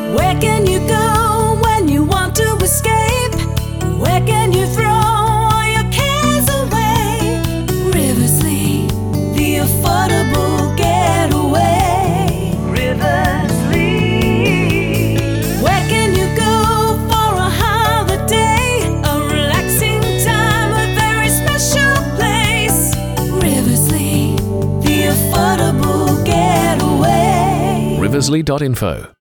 Where can you go when you want to escape? Where can you throw all your cares away? Riversley, the affordable getaway. Riversley. Where can you go for a holiday? A relaxing time, a very special place. Riversley, the affordable getaway. Riversley.info